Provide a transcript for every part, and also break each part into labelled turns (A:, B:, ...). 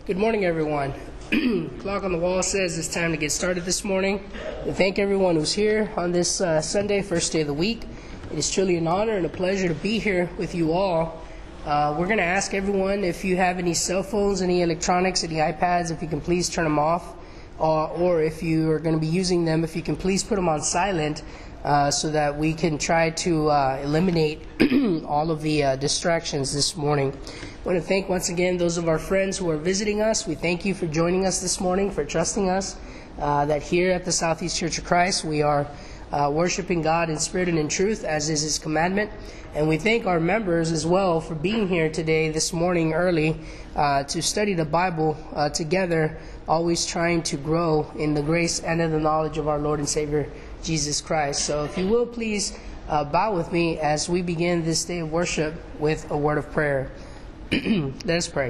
A: Good morning, everyone. Clock on the wall says it's time to get started this morning. We thank everyone who's here on this Sunday, first day of the week. It is truly an honor and a pleasure to be here with you all. We're going to ask everyone if you have any cell phones, any electronics, any iPads, if you can please turn them off. Or if you are going to be using them, if you can please put them on silent so that we can try to eliminate all of the distractions this morning. I want to thank once again those of our friends who are visiting us. We thank you for joining us this morning, for trusting us, that here at the Southeast Church of Christ we are worshiping God in spirit and in truth, as is His commandment. And we thank our members as well for being here today, this morning early, to study the Bible together, always trying to grow in the grace and in the knowledge of our Lord and Savior, Jesus Christ. So if you will, please bow with me as we begin this day of worship with a word of prayer. Let us pray.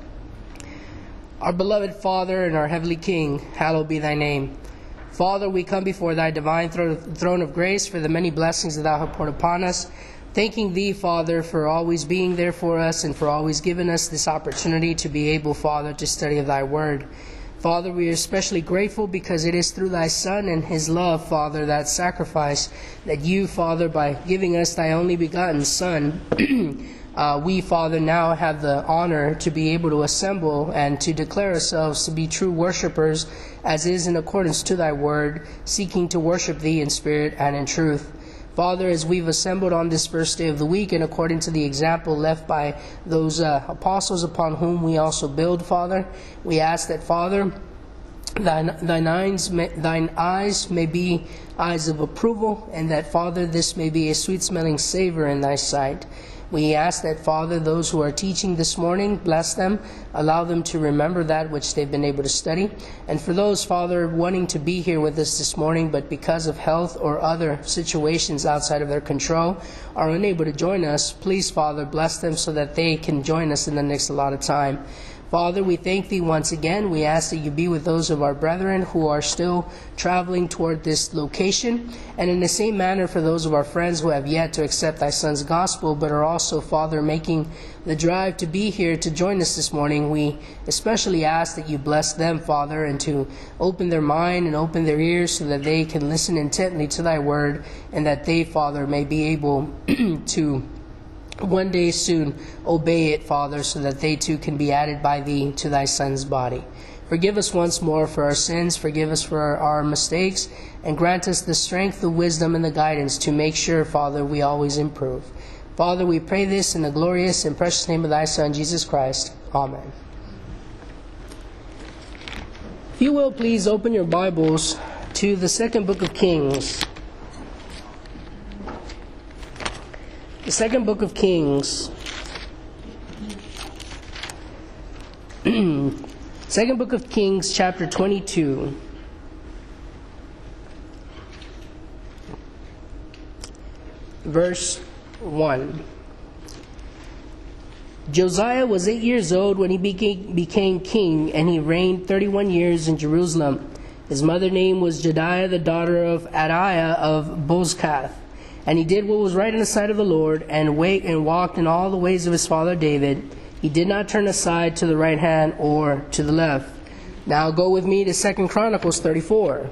A: Our beloved Father and our heavenly King, hallowed be thy name. Father, we come before thy divine throne of grace for the many blessings that thou hast poured upon us. Thanking thee, Father, for always being there for us and for always giving us this opportunity to be able, Father, to study of thy word. Father, we are especially grateful because it is through thy Son and his love, Father, that sacrifice that you, Father, by giving us thy only begotten Son, we, Father, now have the honor to be able to assemble and to declare ourselves to be true worshipers, as is in accordance to thy word, seeking to worship thee in spirit and in truth. Father, as we've assembled on this first day of the week, and according to the example left by those apostles upon whom we also build, Father, we ask that, Father, thine eyes may be eyes of approval, and that, Father, this may be a sweet-smelling savor in thy sight. We ask that, Father, those who are teaching this morning, bless them, allow them to remember that which they've been able to study. And for those, Father, wanting to be here with us this morning, but because of health or other situations outside of their control, are unable to join us, please, Father, bless them so that they can join us in the next allotted time. Father, we thank thee once again. We ask that you be with those of our brethren who are still traveling toward this location. And in the same manner for those of our friends who have yet to accept thy Son's gospel, but are also, Father, making the drive to be here to join us this morning. We especially ask that you bless them, Father, and to open their mind and open their ears so that they can listen intently to thy word, and that they, Father, may be able to one day soon obey it, Father, so that they too can be added by thee to thy Son's body. Forgive us once more for our sins, forgive us for our mistakes, and grant us the strength, the wisdom, and the guidance to make sure, Father, we always improve. Father, we pray this in the glorious and precious name of thy Son, Jesus Christ. Amen. If you will, please open your Bibles to the second book of Kings. The second book of Kings. Second book of Kings, chapter 22. Verse 1. Josiah was 8 years old when he became king, and he reigned 31 years in Jerusalem. His mother's name was Jediah, the daughter of Adaiah of Bozkath. And he did what was right in the sight of the Lord, and walked in all the ways of his father David. He did not turn aside to the right hand or to the left. Now go with me to 2 Chronicles 34.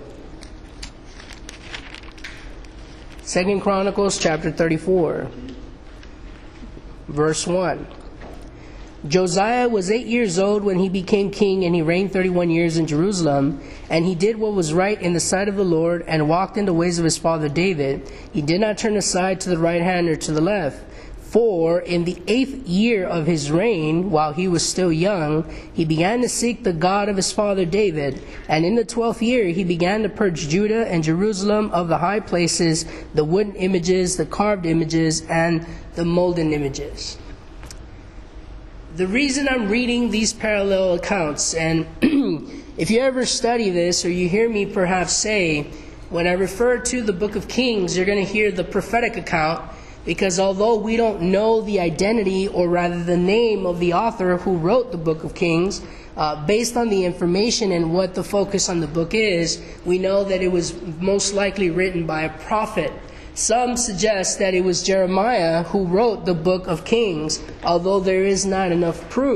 A: 2 Chronicles chapter 34, verse 1. Josiah was 8 years old when he became king, and he reigned 31 years in Jerusalem. And he did what was right in the sight of the Lord, and walked in the ways of his father David. He did not turn aside to the right hand or to the left. For in the 8th year of his reign, while he was still young, he began to seek the God of his father David. And in the 12th year he began to purge Judah and Jerusalem of the high places, the wooden images, the carved images, and the molten images. The reason I'm reading these parallel accounts, and if you ever study this, or you hear me perhaps say, when I refer to the book of Kings, you're going to hear the prophetic account, because although we don't know the identity, or rather the name of the author who wrote the book of Kings, based on the information and what the focus on the book is, we know that it was most likely written by a prophet. Some suggest that it was Jeremiah who wrote the book of Kings, although there is not enough proof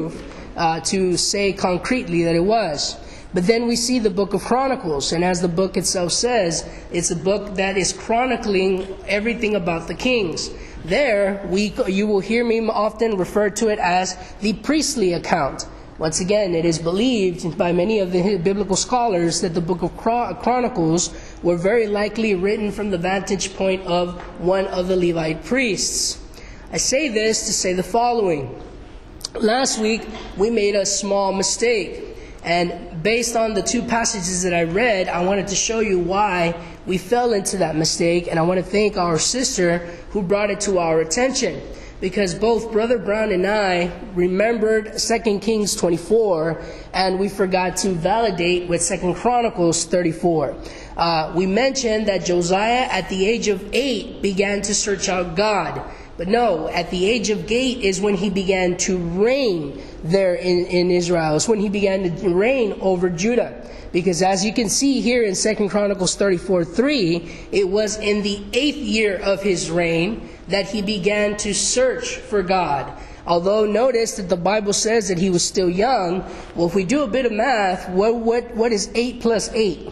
A: to say concretely that it was. But then we see the book of Chronicles, and as the book itself says, it's a book that is chronicling everything about the kings. There, you will hear me often refer to it as the priestly account. Once again, it is believed by many of the biblical scholars that the book of Chronicles were very likely written from the vantage point of one of the Levite priests. I say this to say the following. Last week, we made a small mistake. And based on the two passages that I read, I wanted to show you why we fell into that mistake. And I want to thank our sister who brought it to our attention. Because both Brother Brown and I remembered 2 Kings 24, and we forgot to validate with 2 Chronicles 34. We mentioned that Josiah at the age of 8 began to search out God. But no, at the age of 8 is when he began to reign there in Israel. It's when he began to reign over Judah. Because as you can see here in 2 Chronicles 34:3, it was in the 8th year of his reign that he began to search for God. Although notice that the Bible says that he was still young. Well, if we do a bit of math, what is 8 plus 8?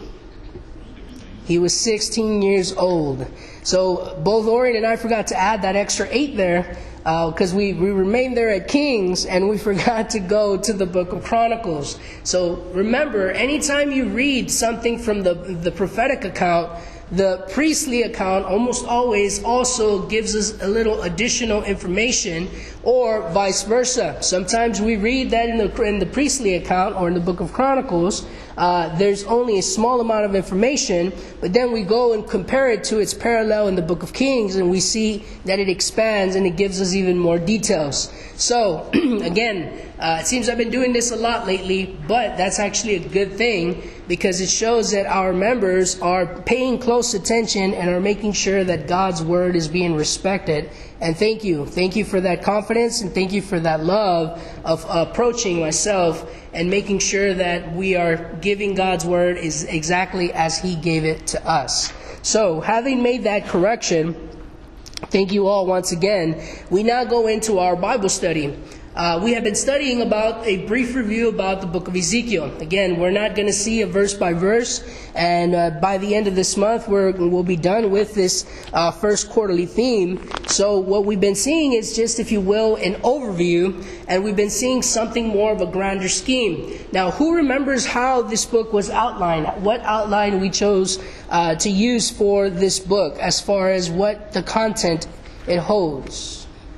A: He was 16 years old. So both Orion and I forgot to add that extra 8 there because we remained there at Kings and we forgot to go to the book of Chronicles. So remember, anytime you read something from the prophetic account, the priestly account almost always also gives us a little additional information, or vice versa. Sometimes we read that in the priestly account or in the book of Chronicles, there's only a small amount of information, but then we go and compare it to its parallel in the book of Kings, and we see that it expands and it gives us even more details. So, again, it seems I've been doing this a lot lately, but that's actually a good thing because it shows that our members are paying close attention and are making sure that God's word is being respected. And thank you. Thank you for that confidence, and thank you for that love of approaching myself and making sure that we are giving God's word is exactly as He gave it to us. So, having made that correction, thank you all once again. We now go into our Bible study. We have been studying about a brief review about the book of Ezekiel. Again, we're not going to see a verse by verse, and by the end of this month, we'll be done with this first quarterly theme. So what we've been seeing is just, if you will, an overview, and we've been seeing something more of a grander scheme. Now, who remembers how this book was outlined? What outline we chose to use for this book as far as what the content it holds?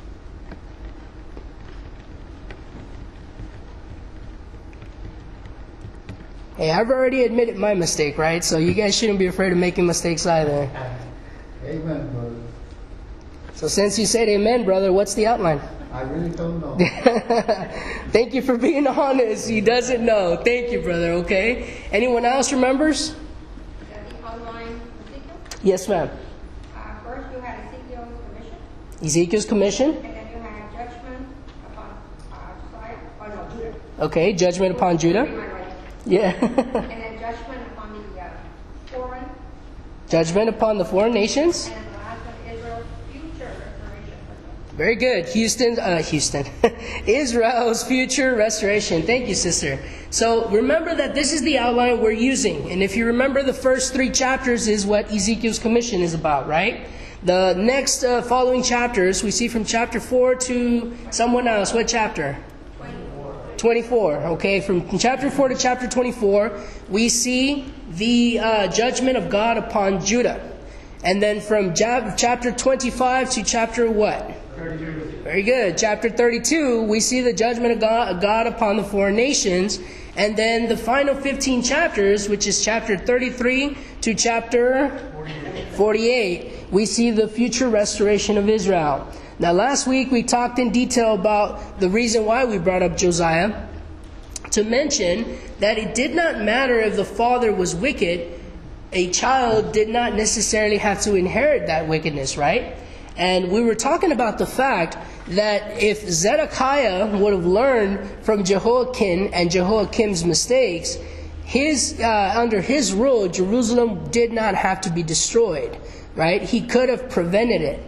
A: Hey, I've already admitted my mistake, right? So you guys shouldn't be afraid of making mistakes either.
B: Amen, brother.
A: So since you said amen, brother, what's the outline?
B: I really don't know.
A: Thank you for being honest. He doesn't know. Thank you, brother, okay? Anyone else remembers?
C: The outline Ezekiel?
A: Yes, ma'am.
C: First you had Ezekiel's commission.
A: Ezekiel's commission.
C: And then you had judgment upon Judah.
A: Okay, judgment upon Judah. Yeah.
C: And then judgment upon the foreign.
A: Judgment upon the foreign nations.
C: And the last one, Israel's future restoration.
A: Very good. Houston. Israel's future restoration. Thank you, sister. So remember that this is the outline we're using. And if you remember, the first 3 chapters is what Ezekiel's commission is about, right? The next following chapters, we see from chapter 4 to someone else. What chapter? 24. Okay, from chapter 4 to chapter 24, we see the judgment of God upon Judah. And then from chapter 25 to chapter what?
B: 32.
A: Very good. Chapter 32, we see the judgment of God upon the foreign nations. And then the final 15 chapters, which is chapter 33 to chapter 48, we see the future restoration of Israel. Now, last week we talked in detail about the reason why we brought up Josiah, to mention that it did not matter if the father was wicked. A child did not necessarily have to inherit that wickedness, right? And we were talking about the fact that if Zedekiah would have learned from Jehoiakim and Jehoiakim's mistakes, under his rule, Jerusalem did not have to be destroyed, right? He could have prevented it.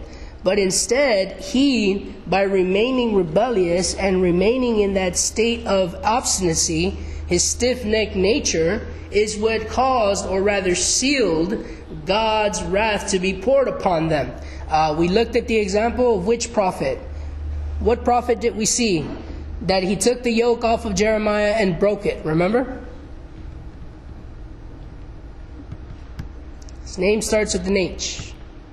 A: But instead, he, by remaining rebellious and remaining in that state of obstinacy, his stiff-necked nature, is what caused, or rather sealed, God's wrath to be poured upon them. We looked at the example of which prophet? What prophet did we see? That he took the yoke off of Jeremiah and broke it. Remember? His name starts with an H.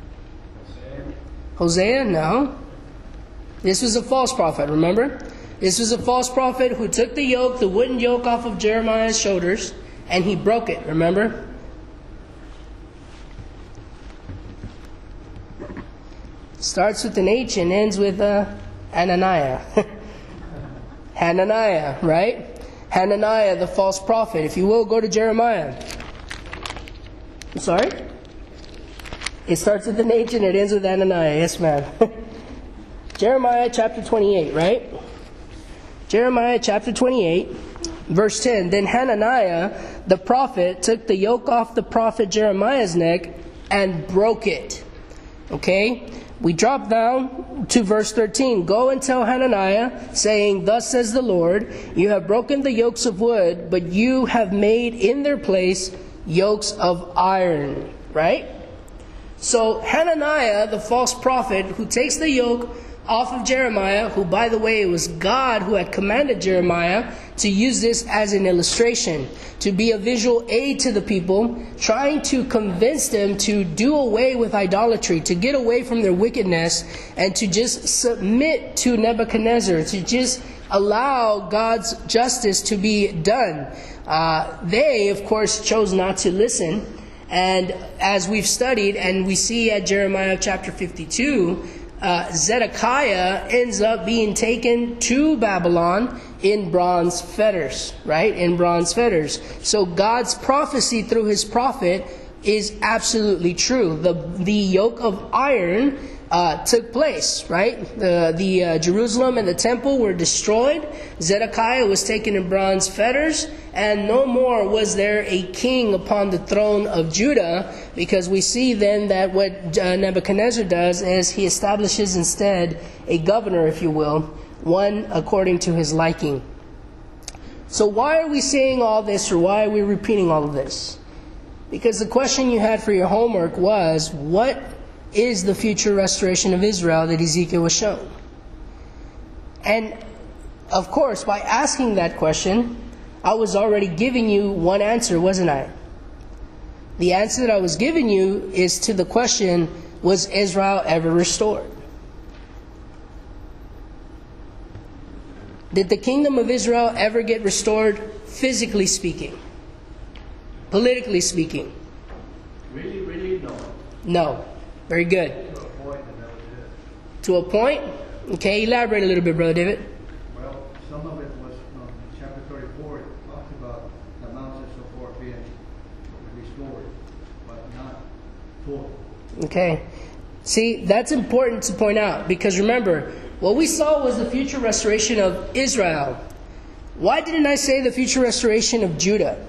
A: Hosea? No. This was a false prophet, remember? This was a false prophet who took the yoke, the wooden yoke, off of Jeremiah's shoulders, and he broke it, remember? Starts with an H and ends with Hananiah. Hananiah, right? Hananiah, the false prophet. If you will, go to Jeremiah. I'm sorry? It starts with an H and it ends with Hananiah. Yes, ma'am. Jeremiah chapter 28, right? Jeremiah chapter 28, verse 10. Then Hananiah, the prophet, took the yoke off the prophet Jeremiah's neck and broke it. Okay? We drop down to verse 13. Go and tell Hananiah, saying, Thus says the Lord, you have broken the yokes of wood, but you have made in their place yokes of iron. Right? So Hananiah, the false prophet, who takes the yoke off of Jeremiah, who, by the way, it was God who had commanded Jeremiah to use this as an illustration, to be a visual aid to the people, trying to convince them to do away with idolatry, to get away from their wickedness, and to just submit to Nebuchadnezzar, to just allow God's justice to be done. They, of course, chose not to listen. And as we've studied, and we see at Jeremiah chapter 52, Zedekiah ends up being taken to Babylon in bronze fetters, right? In bronze fetters. So God's prophecy through his prophet is absolutely true. The yoke of iron took place, right? The Jerusalem and the temple were destroyed. Zedekiah was taken in bronze fetters, and no more was there a king upon the throne of Judah, because we see then that what Nebuchadnezzar does is he establishes instead a governor, if you will, one according to his liking. So why are we saying all this, or why are we repeating all of this? Because the question you had for your homework was, what is the future restoration of Israel that Ezekiel was shown? And of course, by asking that question, I was already giving you one answer, wasn't I? The answer that I was giving you is to the question, was Israel ever restored? Did the kingdom of Israel ever get restored, physically speaking? Politically speaking?
B: Really, no.
A: No. Very good.
B: To a point, and that was it.
A: To a point? Okay, elaborate a little bit, Brother David.
B: Well, some of it was from chapter 34. It talks about the mountains and so forth being restored, but not full.
A: Okay. See, that's important to point out, because remember, what we saw was the future restoration of Israel. Why didn't I say the future restoration of Judah?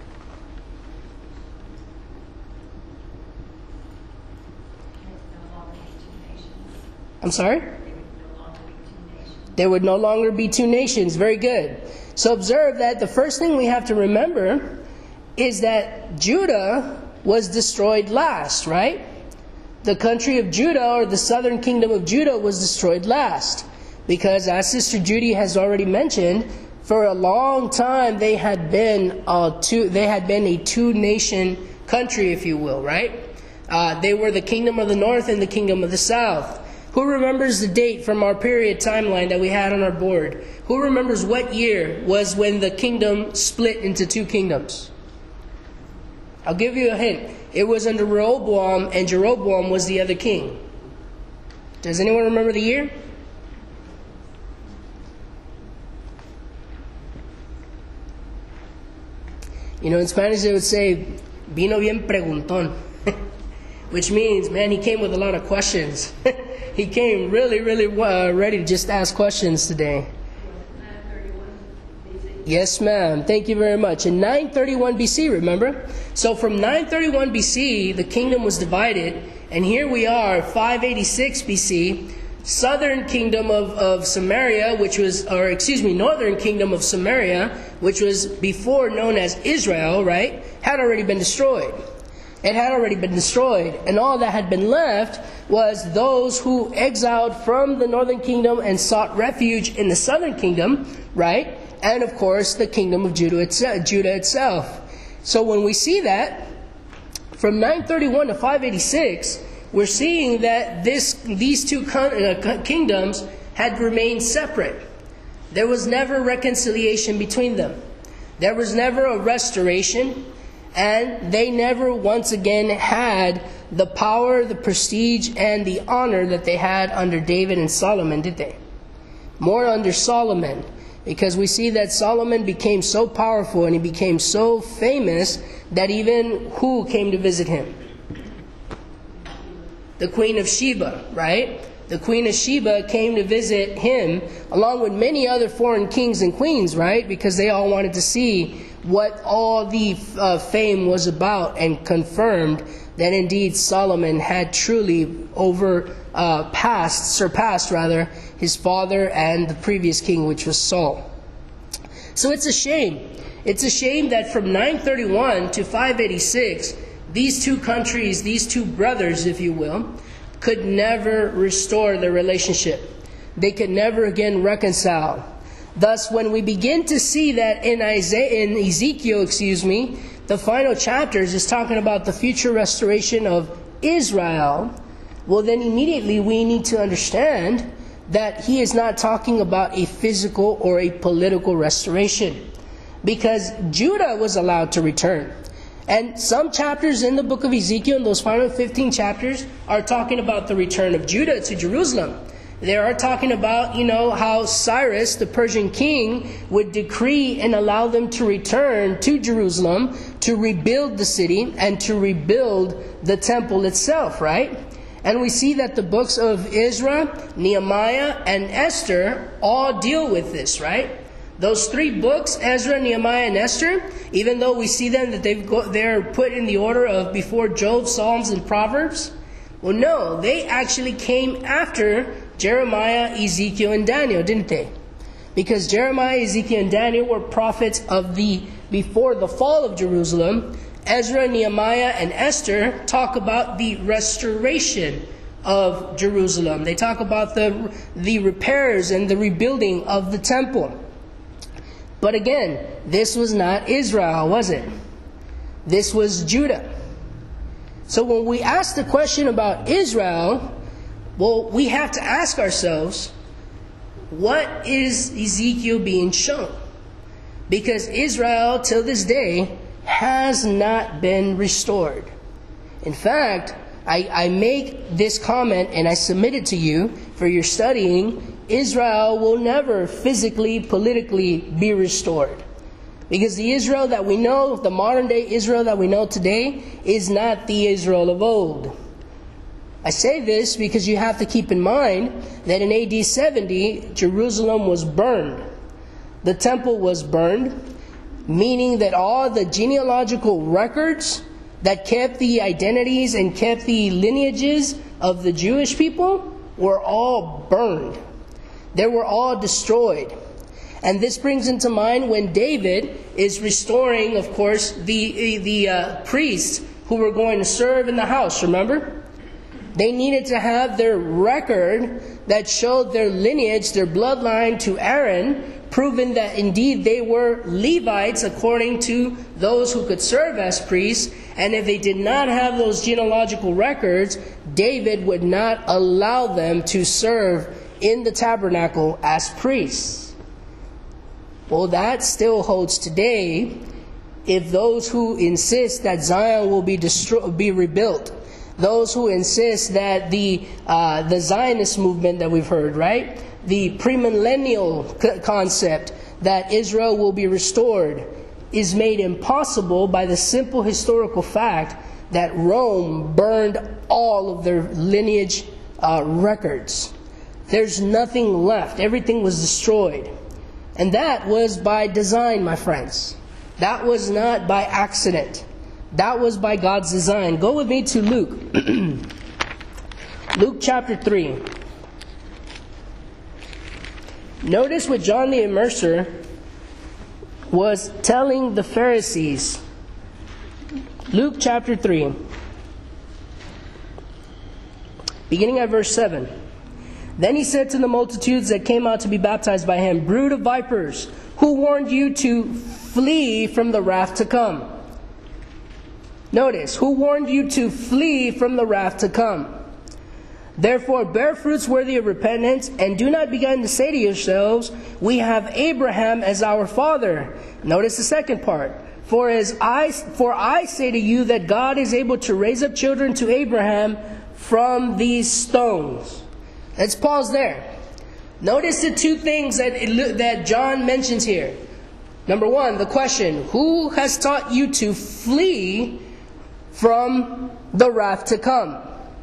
A: I'm sorry? There would no longer be two nations. Very good. So observe that the first thing we have to remember is that Judah was destroyed last, right? The country of Judah, or the southern kingdom of Judah, was destroyed last. Because as Sister Judy has already mentioned, for a long time they had been a two-nation country, if you will, right? They were the kingdom of the north and the kingdom of the south. Who remembers the date from our period timeline that we had on our board? Who remembers what year was when the kingdom split into two kingdoms? I'll give you a hint. It was under Rehoboam, and Jeroboam was the other king. Does anyone remember the year? You know, in Spanish they would say, vino bien preguntón. Which means, man, he came with a lot of questions. He came really ready to just ask questions today.
C: 931 BC.
A: Yes, ma'am. Thank you very much. In 931 BC, remember? So from 931 BC, the kingdom was divided, And here we are, 586 BC, southern kingdom of Samaria, northern kingdom of Samaria, which was before known as Israel, right, had already been destroyed. It had already been destroyed. And all that had been left was those who exiled from the northern kingdom and sought refuge in the southern kingdom, right? And of course, the kingdom of Judah itself. So when we see that, from 931 to 586, we're seeing that these two kingdoms had remained separate. There was never reconciliation between them. There was never a restoration, and they never once again had the power, the prestige, and the honor that they had under David and Solomon, did they? More under Solomon, because we see that Solomon became so powerful and he became so famous that even who came to visit him? The Queen of Sheba, right? The Queen of Sheba came to visit him along with many other foreign kings and queens, right? Because they all wanted to see what all the fame was about, and confirmed that indeed Solomon had truly surpassed his father and the previous king, which was Saul. So it's a shame. It's a shame that from 931 to 586, these two countries, these two brothers, if you will, could never restore their relationship. They could never again reconcile. Thus, when we begin to see that in Ezekiel, the final chapters is talking about the future restoration of Israel, well then immediately we need to understand that he is not talking about a physical or a political restoration, because Judah was allowed to return. And some chapters in the book of Ezekiel, in those final 15 chapters, are talking about the return of Judah to Jerusalem. They are talking about, how Cyrus, the Persian king, would decree and allow them to return to Jerusalem to rebuild the city and to rebuild the temple itself, right? And we see that the books of Ezra, Nehemiah, and Esther all deal with this, right? Those three books, Ezra, Nehemiah, and Esther, even though we see them that they're put in the order of before Job, Psalms, and Proverbs, well, no, they actually came after Jeremiah, Ezekiel, and Daniel, didn't they? Because Jeremiah, Ezekiel, and Daniel were prophets before the fall of Jerusalem. Ezra, Nehemiah, and Esther talk about the restoration of Jerusalem. They talk about the repairs and the rebuilding of the temple. But again, this was not Israel, was it? This was Judah. So when we ask the question about Israel, well, we have to ask ourselves, what is Ezekiel being shown? Because Israel, till this day, has not been restored. In fact, I make this comment and I submit it to you for your studying. Israel will never physically, politically be restored. Because the Israel that we know, the modern day Israel that we know today, is not the Israel of old. I say this because you have to keep in mind that in AD 70, Jerusalem was burned. The temple was burned, meaning that all the genealogical records that kept the identities and kept the lineages of the Jewish people were all burned. They were all destroyed. And this brings into mind when David is restoring, of course, the priests who were going to serve in the house, remember? They needed to have their record that showed their lineage, their bloodline to Aaron, proving that indeed they were Levites according to those who could serve as priests. And if they did not have those genealogical records, David would not allow them to serve in the tabernacle as priests. Well, that still holds today if those who insist that Zion will be rebuilt, those who insist that the Zionist movement that we've heard, right? The premillennial concept that Israel will be restored is made impossible by the simple historical fact that Rome burned all of their lineage records. There's nothing left. Everything was destroyed. And that was by design, my friends. That was not by accident. That was by God's design. Go with me to Luke. Luke chapter 3. Notice what John the Immerser was telling the Pharisees. Luke chapter 3. Beginning at verse 7. Then he said to the multitudes that came out to be baptized by him, "Brood of vipers, who warned you to flee from the wrath to come?" Notice, who warned you to flee from the wrath to come? Therefore bear fruits worthy of repentance, and do not begin to say to yourselves, "We have Abraham as our father." Notice the second part. For I say to you that God is able to raise up children to Abraham from these stones. Let's pause there. Notice the two things that John mentions here. Number one, the question, who has taught you to flee from the wrath to come?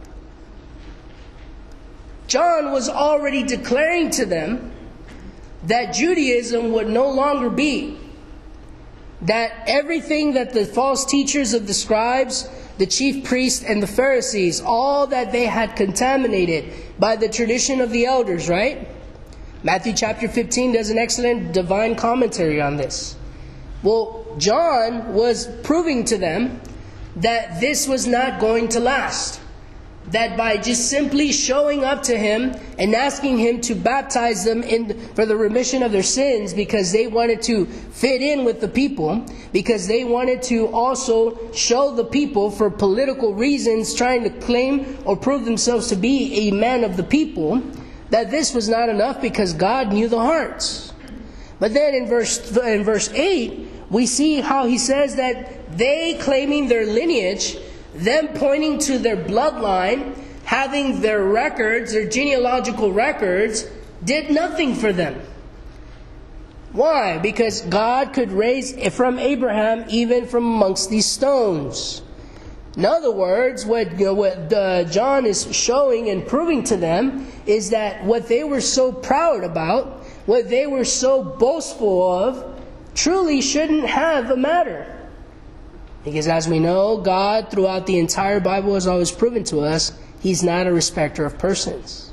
A: John was already declaring to them that Judaism would no longer be. That everything that the false teachers of the scribes, the chief priests, and the Pharisees, all that they had contaminated by the tradition of the elders, right? Matthew chapter 15 does an excellent divine commentary on this. Well, John was proving to them that this was not going to last. That by just simply showing up to him and asking him to baptize them for the remission of their sins, because they wanted to fit in with the people, because they wanted to also show the people for political reasons, trying to claim or prove themselves to be a man of the people, that this was not enough because God knew the hearts. But then in verse 8, we see how he says that they, claiming their lineage, them pointing to their bloodline, having their records, their genealogical records, did nothing for them. Why? Because God could raise from Abraham even from amongst these stones. In other words, what John is showing and proving to them is that what they were so proud about, what they were so boastful of, truly shouldn't have a matter. Because as we know, God throughout the entire Bible has always proven to us He's not a respecter of persons.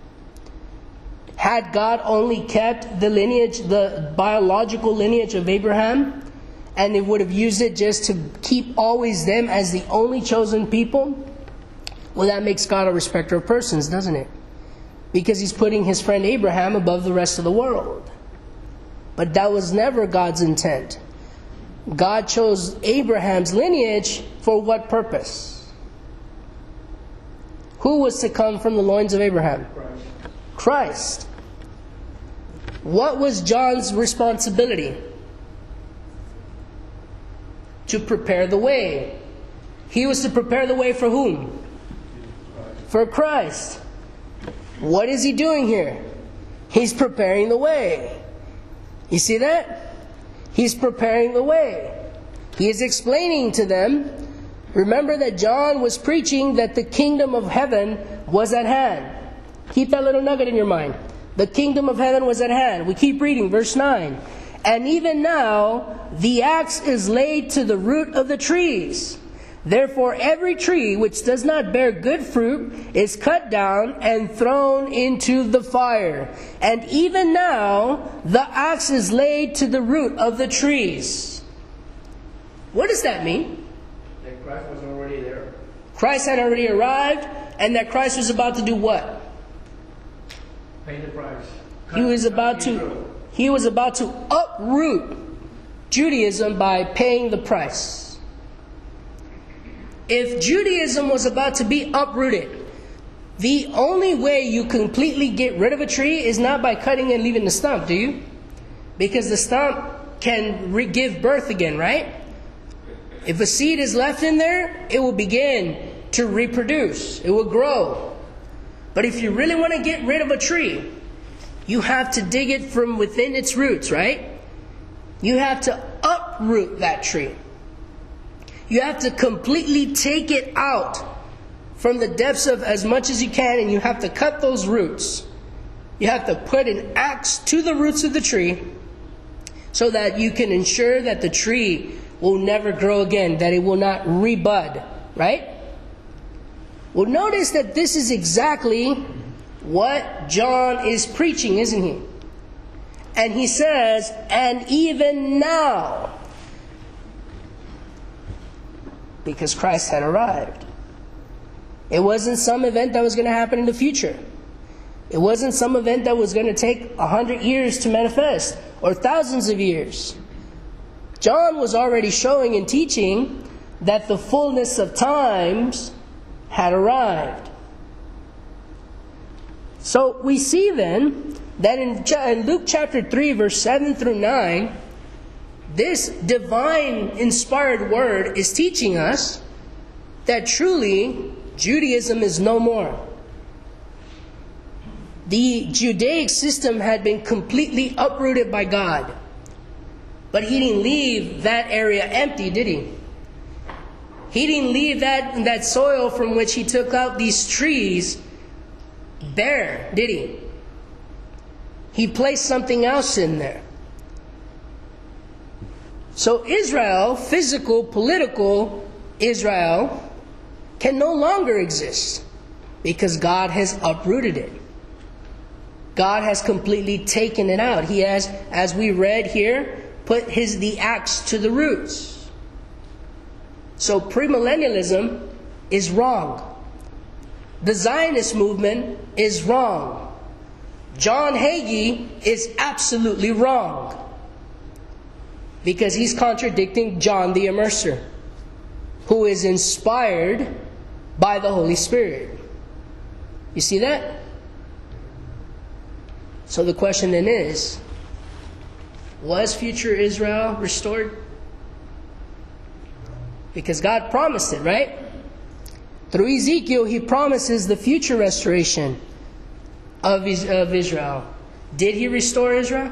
A: Had God only kept the lineage, the biological lineage of Abraham, and they would have used it just to keep always them as the only chosen people, well, that makes God a respecter of persons, doesn't it? Because He's putting His friend Abraham above the rest of the world. But that was never God's intent. God chose Abraham's lineage for what purpose? Who was to come from the loins of Abraham? Christ. What was John's responsibility? To prepare the way. He was to prepare the way for whom? For Christ. What is he doing here? He's preparing the way. You see that? He's preparing the way. He is explaining to them. Remember that John was preaching that the kingdom of heaven was at hand. Keep that little nugget in your mind. The kingdom of heaven was at hand. We keep reading, verse 9. And even now, the axe is laid to the root of the trees. Therefore, every tree which does not bear good fruit is cut down and thrown into the fire. And even now, the axe is laid to the root of the trees. What does that mean?
B: That Christ was already there.
A: Christ had already arrived, and that Christ was about to do what?
B: Pay the price.
A: He was about to uproot Judaism by paying the price. If Judaism was about to be uprooted, the only way you completely get rid of a tree is not by cutting and leaving the stump, do you? Because the stump can give birth again, right? If a seed is left in there, it will begin to reproduce. It will grow. But if you really want to get rid of a tree, you have to dig it from within its roots, right? You have to uproot that tree. You have to completely take it out from the depths of as much as you can, and you have to cut those roots. You have to put an axe to the roots of the tree so that you can ensure that the tree will never grow again, that it will not rebud, right? Well, notice that this is exactly what John is preaching, isn't he? And he says, and even now, because Christ had arrived. It wasn't some event that was going to happen in the future. It wasn't some event that was going to take 100 years to manifest, or thousands of years. John was already showing and teaching that the fullness of times had arrived. So we see then that in Luke chapter 3, verse 7 through 9, this divine inspired word is teaching us that truly Judaism is no more. The Judaic system had been completely uprooted by God. But he didn't leave that area empty, did he? He didn't leave that soil from which he took out these trees bare, did he? He placed something else in there. So Israel, physical, political Israel, can no longer exist because God has uprooted it. God has completely taken it out. He has, as we read here, put the axe to the roots. So premillennialism is wrong. The Zionist movement is wrong. John Hagee is absolutely wrong. Because he's contradicting John the Immerser, who is inspired by the Holy Spirit. You see that? So the question then is, was future Israel restored? Because God promised it, right? Through Ezekiel, he promises the future restoration of Israel. Did he restore Israel?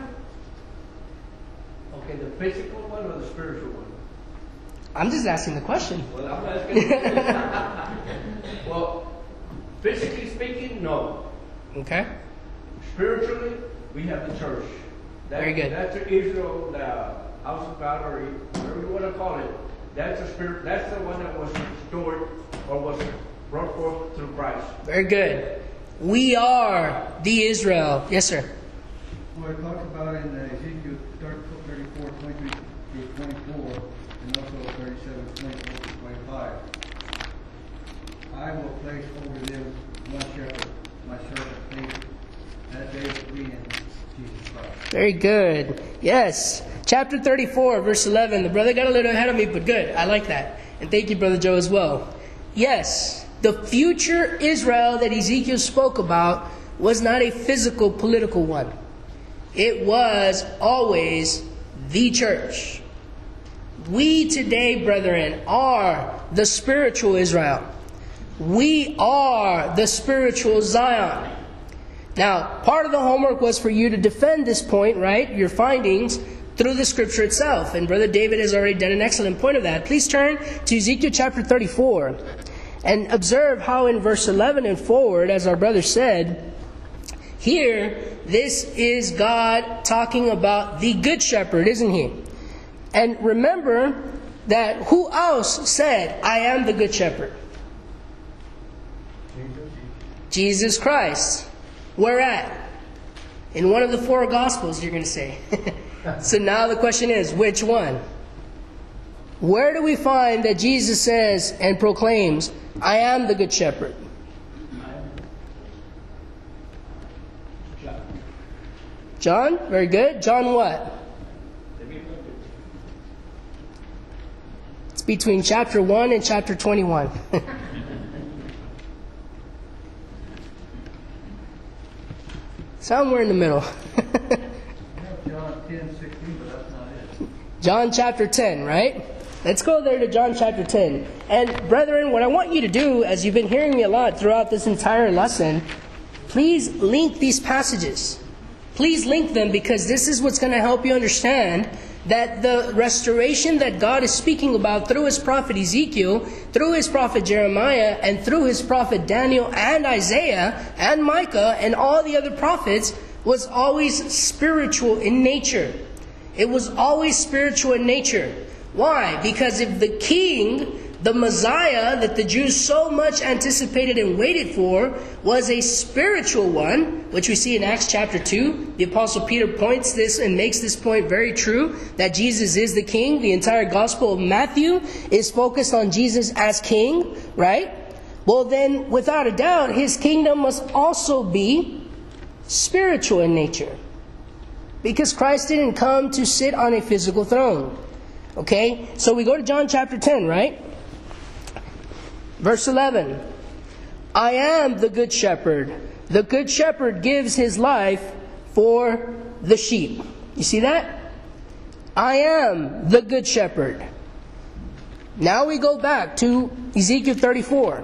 B: Okay, the physical one or the spiritual one?
A: I'm just asking the question.
B: Well, I'm asking. Well, physically speaking, no.
A: Okay.
B: Spiritually, we have the church.
A: Very good.
B: That's the Israel, the house of God, or whatever you want to call it. That's the spirit. That's the one that was restored or was brought forth through Christ.
A: Very good. We are the Israel. Yes, sir.
B: Well, it talks about in Ezekiel 34, 23 through 24, and also 37, 24 through 25. I will place over them one shepherd, my servant David, as they will be in Jesus Christ.
A: Very good. Yes. Chapter 34, verse 11. The brother got a little ahead of me, but good. I like that. And thank you, Brother Joe, as well. Yes, the future Israel that Ezekiel spoke about was not a physical, political one. It was always the church. We today, brethren, are the spiritual Israel. We are the spiritual Zion. Now, part of the homework was for you to defend this point, right? Your findings through the scripture itself. And Brother David has already done an excellent point of that. Please turn to Ezekiel chapter 34 and observe how in verse 11 and forward, as our brother said, here, this is God talking about the good shepherd, isn't he? And remember that who else said, I am the good shepherd? Jesus Christ. Where at? In one of the four Gospels, you're going to say. So now the question is, which one? Where do we find that Jesus says and proclaims, I am the good shepherd? John? Very good. John what? It's between chapter 1 and chapter 21. Somewhere in the middle.
B: John 10, 16, but that's not it.
A: John chapter 10, right? Let's go there to John chapter 10. And brethren, what I want you to do, as you've been hearing me a lot throughout this entire lesson, please link these passages. Please link them, because this is what's going to help you understand that the restoration that God is speaking about through his prophet Ezekiel, through his prophet Jeremiah, and through his prophet Daniel and Isaiah and Micah and all the other prophets was always spiritual in nature. It was always spiritual in nature. Why? Because if the king, the Messiah that the Jews so much anticipated and waited for was a spiritual one, which we see in Acts chapter 2. The Apostle Peter points this and makes this point very true, that Jesus is the King. The entire Gospel of Matthew is focused on Jesus as King, right? Well then, without a doubt, his kingdom must also be spiritual in nature. Because Christ didn't come to sit on a physical throne. Okay? So we go to John chapter 10, right? Verse 11. I am the good shepherd. The good shepherd gives his life for the sheep. You see that? I am the good shepherd. Now we go back to Ezekiel 34.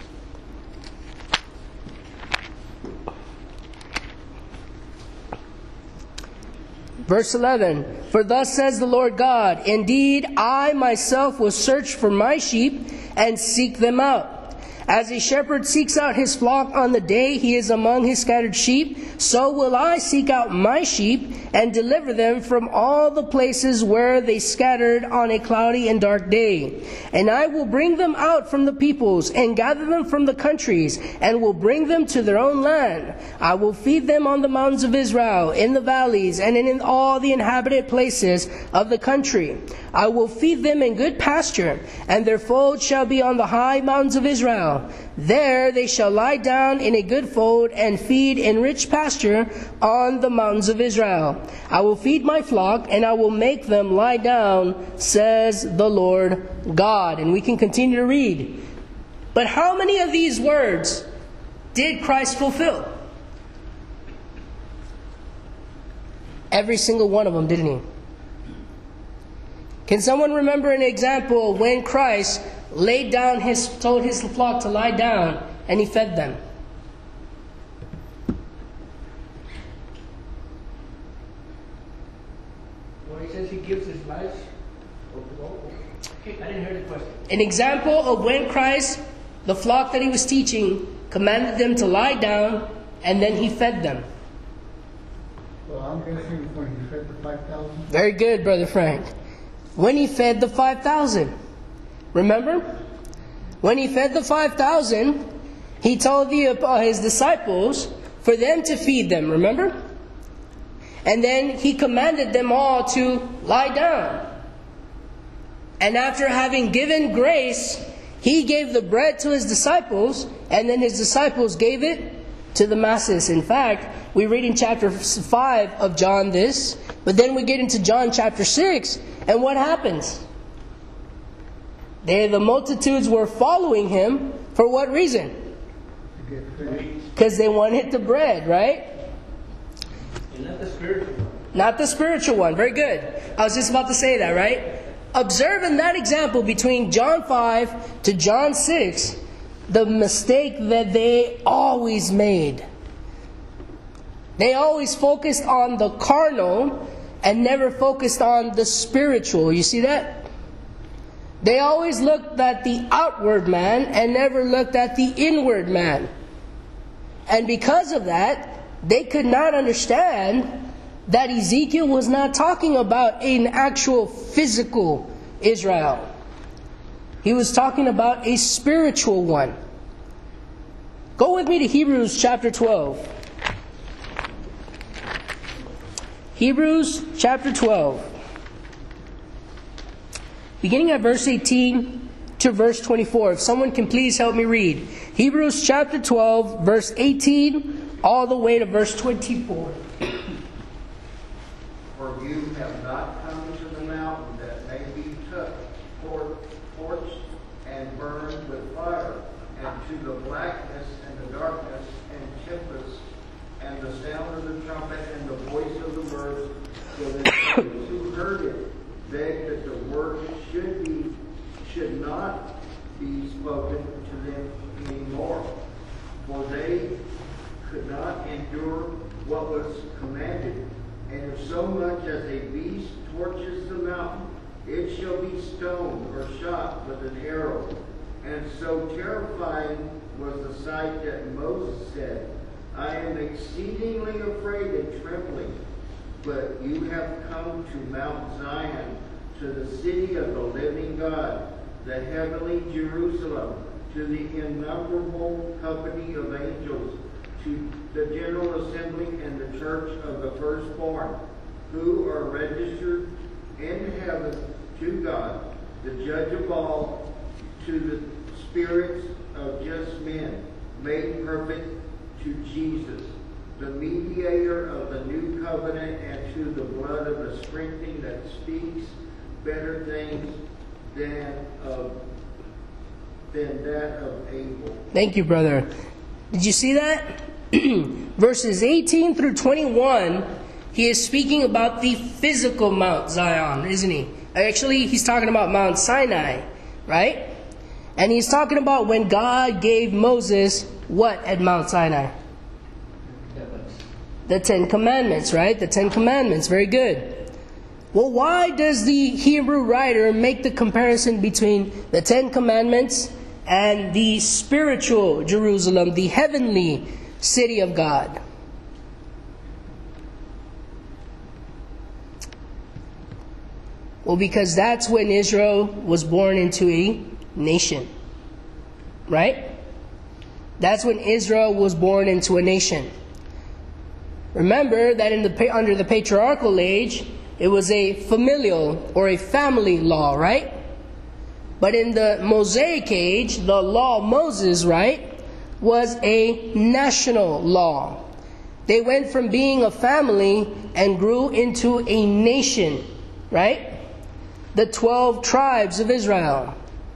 A: Verse 11, for thus says the Lord God, indeed, I myself will search for my sheep and seek them out. As a shepherd seeks out his flock on the day he is among his scattered sheep, so will I seek out my sheep and deliver them from all the places where they scattered on a cloudy and dark day. And I will bring them out from the peoples and gather them from the countries and will bring them to their own land. I will feed them on the mountains of Israel, in the valleys, and in all the inhabited places of the country. I will feed them in good pasture, and their fold shall be on the high mountains of Israel. There they shall lie down in a good fold and feed in rich pasture on the mountains of Israel. I will feed my flock and I will make them lie down, says the Lord God. And we can continue to read. But how many of these words did Christ fulfill? Every single one of them, didn't he? Can someone remember an example when Christ told his flock to lie down and he fed them?
B: Well, he says he gives his life. I didn't hear the question.
A: An example of when Christ, the flock that he was teaching, commanded them to lie down and then he fed them.
B: Well, I'm guessing when he fed the 5,000.
A: Very good, Brother Frank. When he fed the 5,000. Remember? When he fed the 5,000, he told his disciples for them to feed them. Remember? And then he commanded them all to lie down. And after having given grace, he gave the bread to his disciples, and then his disciples gave it to the masses. In fact, we read in chapter 5 of John this, but then we get into John chapter 6, and what happens? The multitudes were following him for what reason? Because they wanted the bread, right?
B: And not the spiritual one.
A: Not the spiritual one. Very good. I was just about to say that, right? Observing that example between John 5 to John 6, the mistake that they always made. They always focused on the carnal and never focused on the spiritual. You see that? They always looked at the outward man and never looked at the inward man. And because of that, they could not understand that Ezekiel was not talking about an actual physical Israel. He was talking about a spiritual one. Go with me to Hebrews chapter 12. Hebrews chapter 12. Beginning at verse 18 to verse 24. If someone can please help me read. Hebrews chapter 12, verse 18, all the way to verse 24.
D: For you have not come to the mountain that may be torched and burned with fire, and to the blackness and the darkness and tempest, and the sound of the trumpet and the voice of the birds, so that those who heard it begged that the word should not be spoken to them anymore. For they could not endure what was commanded. And if so much as a beast torches the mountain, it shall be stoned or shot with an arrow. And so terrifying was the sight that Moses said, I am exceedingly afraid and trembling. But you have come to Mount Zion, to the city of the living God, the heavenly Jerusalem, to the innumerable company of angels, to the general assembly and the church of the firstborn, who are registered in heaven, to God, the judge of all, to the spirits of just men, made perfect, to Jesus, the mediator of the new covenant, and to the blood of the sprinkling that speaks better things than that of Abel.
A: Thank you, brother. Did you see that? Verses 18 through 21, he is speaking about the physical Mount Zion, isn't he? Actually, he's talking about Mount Sinai, right? And he's talking about when God gave Moses what at Mount Sinai? The 10 Commandments, right? The 10 Commandments. Very good. Well, why does the Hebrew writer make the comparison between the 10 Commandments and the spiritual Jerusalem, the heavenly city of God? Well, because that's when Israel was born into a nation. Right? That's when Israel was born into a nation. Remember that under the patriarchal age, it was a familial or a family law, right? But in the Mosaic age, the law of Moses, right, was a national law. They went from being a family and grew into a nation, right? The 12 tribes of Israel.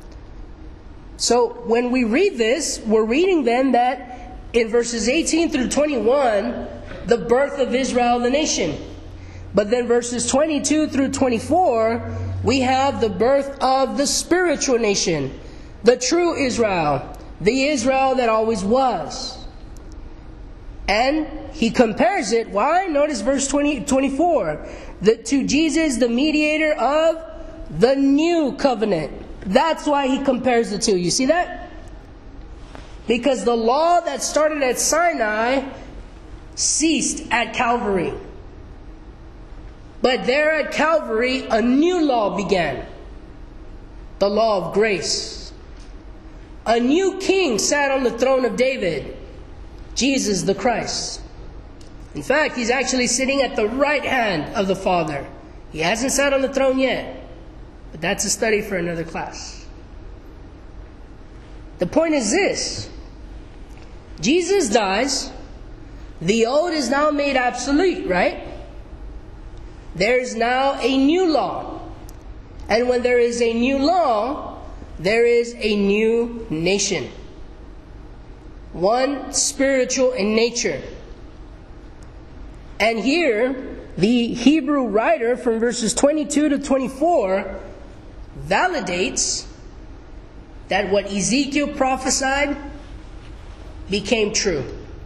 A: So when we read this, we're reading then that in verses 18 through 21, the birth of Israel, the nation. But then verses 22 through 24, we have the birth of the spiritual nation, the true Israel, the Israel that always was. And he compares it, why? Notice verse 24, to Jesus, the mediator of the new covenant. That's why he compares the two. You see that? Because the law that started at Sinai ceased at Calvary. But there at Calvary, a new law began. The law of grace. A new king sat on the throne of David. Jesus the Christ. In fact, he's actually sitting at the right hand of the Father. He hasn't sat on the throne yet. But that's a study for another class. The point is this. Jesus dies. The old is now made obsolete, right? There is now a new law. And when there is a new law, there is a new nation. One spiritual in nature. And here, the Hebrew writer from verses 22 to 24 validates that what Ezekiel prophesied became true.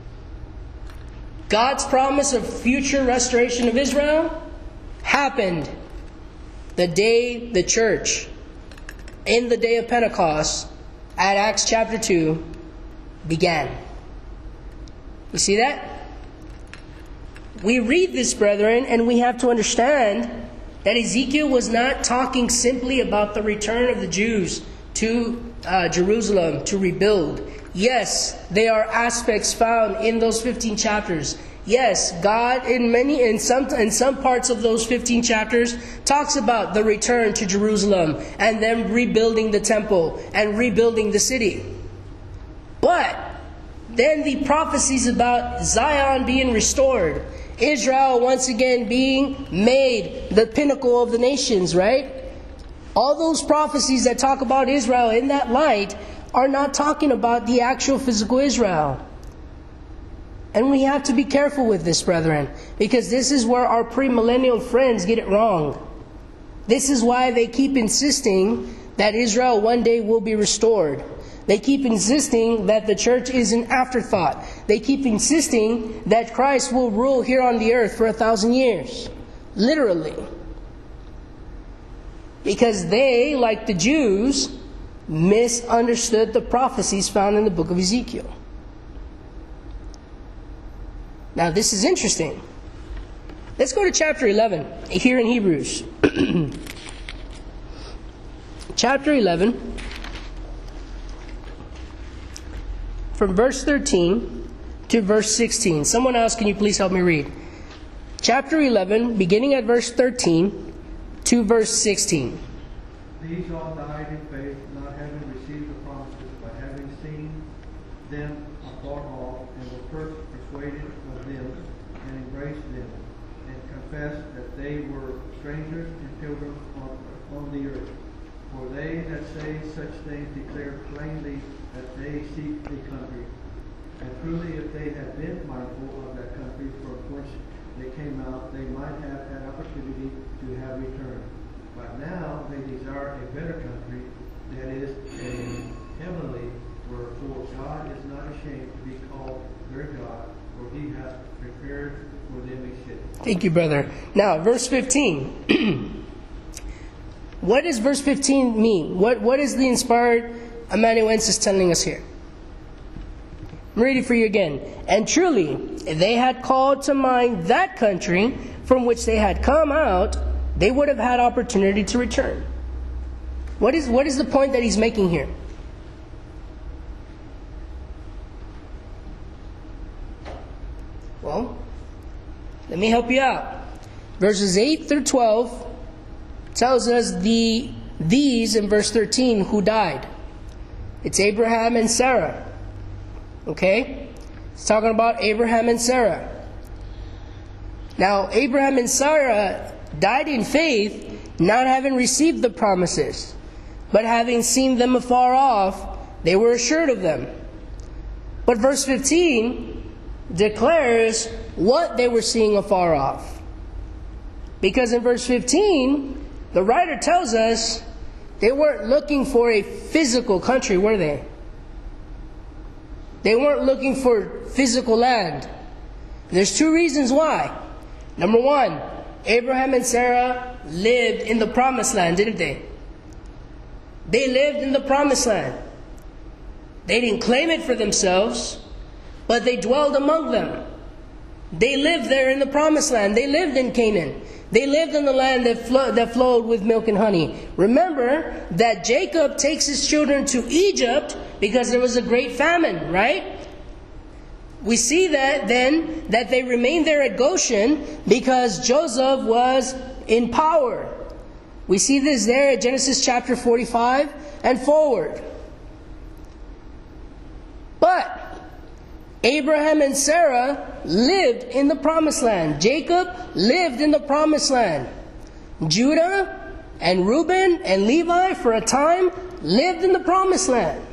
A: God's promise of future restoration of Israel happened the day the church, in the day of Pentecost, at Acts chapter 2, began. You see that? We read this, brethren, and we have to understand that Ezekiel was not talking simply about the return of the Jews to Jerusalem to rebuild. Yes, there are aspects found in those 15 chapters. Yes, God in some parts of those 15 chapters talks about the return to Jerusalem and them rebuilding the temple and rebuilding the city. But then the prophecies about Zion being restored, Israel once again being made the pinnacle of the nations, right? All those prophecies that talk about Israel in that light are not talking about the actual physical Israel. And we have to be careful with this, brethren, because this is where our premillennial friends get it wrong. This is why they keep insisting that Israel one day will be restored. They keep insisting that the church is an afterthought. They keep insisting that Christ will rule here on the earth for 1,000 years. Literally. Because they, like the Jews, misunderstood the prophecies found in the book of Ezekiel. Now, this is interesting. Let's go to chapter 11, here in Hebrews. Chapter 11. from verse 13 to verse 16. Someone else, can you please help me read? Chapter 11, beginning at verse 13 to verse 16.
B: These all died in faith, not having received the promises, but having seen them afar off, and were first persuaded of them, and embraced them, and confessed that they were strangers and pilgrims on the earth. For they that say such things declare plainly that they seek a country. And truly, if they had been mindful of that country from which they came out, they might have had opportunity to have returned. But now they desire a better country, that is, a heavenly, wherefore God is not ashamed to be called their God, for he hath prepared for them a city.
A: Thank you, brother. Now, verse 15. What does verse 15 mean? What is the inspired amanuensis telling us here? I'm reading for you again. And truly, if they had called to mind that country from which they had come out, they would have had opportunity to return. What is the point that he's making here? Well, let me help you out. Verses 8 through 12 tells us these in verse 13 who died. It's Abraham and Sarah. Okay? It's talking about Abraham and Sarah. Now, Abraham and Sarah died in faith, not having received the promises, but having seen them afar off, they were assured of them. But verse 15 declares what they were seeing afar off. Because in verse 15, the writer tells us they weren't looking for a physical country, were they? They weren't looking for physical land. There's two reasons why. Number one, Abraham and Sarah lived in the promised land, didn't they? They lived in the promised land. They didn't claim it for themselves, but they dwelled among them. They lived there in the promised land. They lived in Canaan. They lived in the land that flowed with milk and honey. Remember that Jacob takes his children to Egypt because there was a great famine, right? We see that then that they remained there at Goshen because Joseph was in power. We see this there at Genesis chapter 45 and forward. But Abraham and Sarah lived in the promised land. Jacob lived in the promised land. Judah and Reuben and Levi for a time lived in the promised land.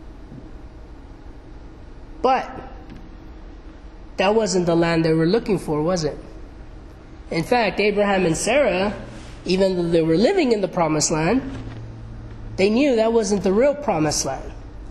A: But that wasn't the land they were looking for, was it? In fact, Abraham and Sarah, even though they were living in the promised land, they knew that wasn't the real promised land.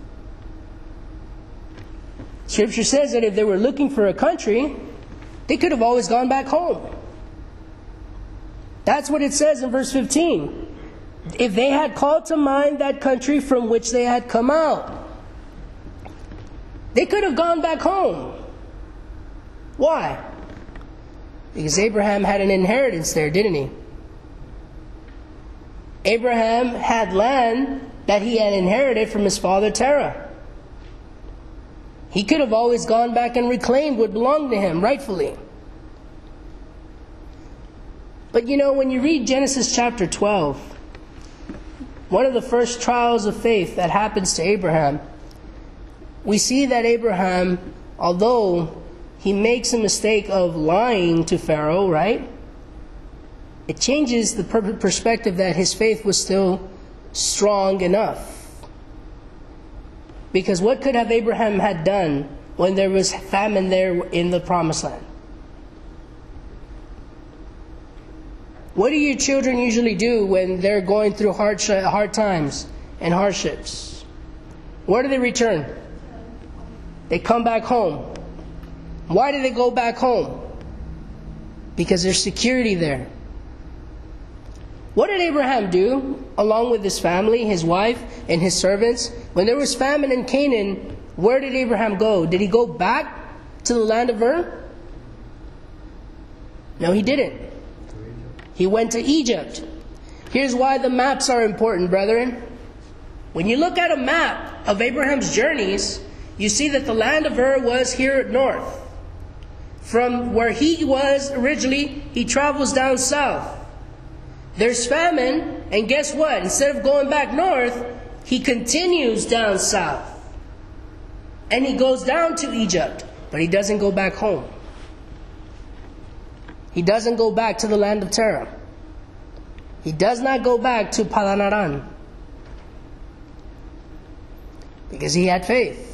A: Scripture says that if they were looking for a country, they could have always gone back home. That's what it says in verse 15. If they had called to mind that country from which they had come out, they could have gone back home. Why? Because Abraham had an inheritance there, didn't he? Abraham had land that he had inherited from his father Terah. He could have always gone back and reclaimed what belonged to him rightfully. But you know, when you read Genesis chapter 12, one of the first trials of faith that happens to Abraham, we see that Abraham, although he makes a mistake of lying to Pharaoh, right? It changes the perspective that his faith was still strong enough. Because what could have Abraham had done when there was famine there in the promised land? What do your children usually do when they're going through hard times and hardships? Where do they return? They come back home. Why do they go back home? Because there's security there. What did Abraham do, along with his family, his wife, and his servants? When there was famine in Canaan, where did Abraham go? Did he go back to the land of Ur? No, he didn't. He went to Egypt. Here's why the maps are important, brethren. When you look at a map of Abraham's journeys, you see that the land of Ur was here north. From where he was originally, he travels down south. There's famine, and guess what? Instead of going back north, he continues down south. And he goes down to Egypt, but he doesn't go back home. He doesn't go back to the land of Terah. He does not go back to Padan Aram, because he had faith.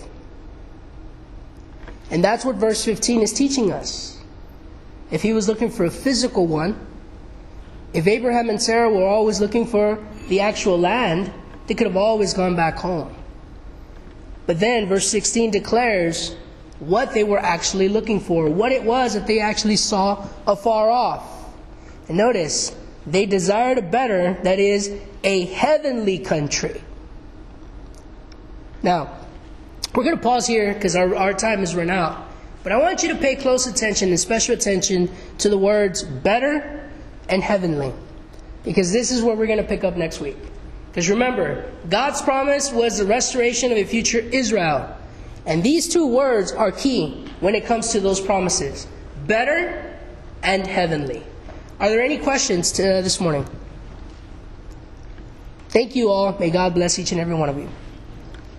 A: And that's what verse 15 is teaching us. If he was looking for a physical one, if Abraham and Sarah were always looking for the actual land, they could have always gone back home. But then verse 16 declares what they were actually looking for, what it was that they actually saw afar off. And notice, they desired a better, that is, a heavenly country. Now, we're going to pause here because our time has run out. But I want you to pay close attention and special attention to the words better and heavenly, because this is what we're going to pick up next week. Because remember, God's promise was the restoration of a future Israel. And these two words are key when it comes to those promises. Better and heavenly. Are there any questions this morning? Thank you all. May God bless each and every one of you.